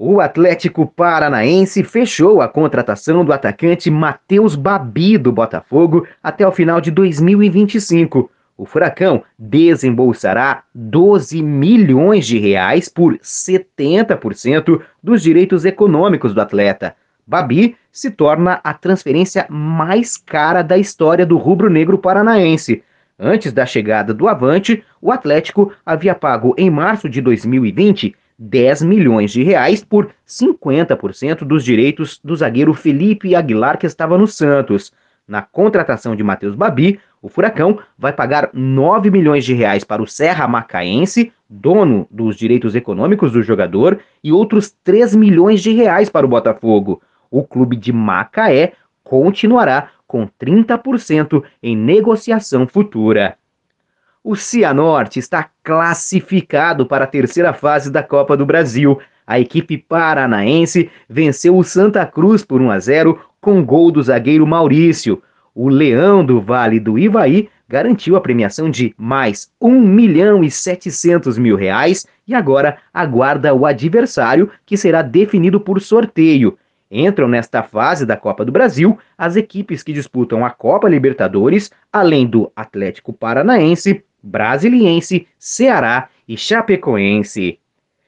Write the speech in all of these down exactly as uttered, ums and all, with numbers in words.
O Atlético Paranaense fechou a contratação do atacante Matheus Babi do Botafogo até o final de dois mil e vinte e cinco. O Furacão desembolsará doze milhões de reais por setenta por cento dos direitos econômicos do atleta. Babi se torna a transferência mais cara da história do rubro-negro paranaense. Antes da chegada do Avante, o Atlético havia pago em março de dois mil e vinte dez milhões de reais por cinquenta por cento dos direitos do zagueiro Felipe Aguilar, que estava no Santos. Na contratação de Matheus Babi, o Furacão vai pagar nove milhões de reais para o Serra Macaense, dono dos direitos econômicos do jogador, e outros três milhões de reais para o Botafogo. O clube de Macaé continuará com trinta por cento em negociação futura. O Cianorte está classificado para a terceira fase da Copa do Brasil. A equipe paranaense venceu o Santa Cruz por um a zero com gol do zagueiro Maurício. O Leão do Vale do Ivaí garantiu a premiação de mais um milhão e setecentos mil reais e agora aguarda o adversário, que será definido por sorteio. Entram nesta fase da Copa do Brasil as equipes que disputam a Copa Libertadores, além do Atlético Paranaense, Brasiliense, Ceará e Chapecoense.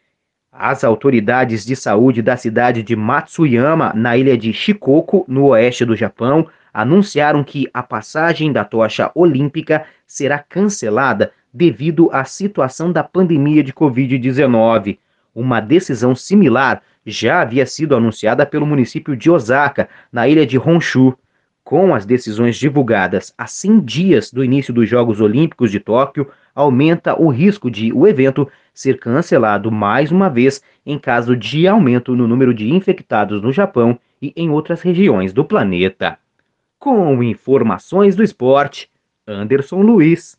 As autoridades de saúde da cidade de Matsuyama, na ilha de Shikoku, no oeste do Japão, anunciaram que a passagem da tocha olímpica será cancelada devido à situação da pandemia de covid dezenove. Uma decisão similar já havia sido anunciada pelo município de Osaka, na ilha de Honshu. Com as decisões divulgadas a cem dias do início dos Jogos Olímpicos de Tóquio, aumenta o risco de o evento ser cancelado mais uma vez em caso de aumento no número de infectados no Japão e em outras regiões do planeta. Com informações do esporte, Anderson Luiz.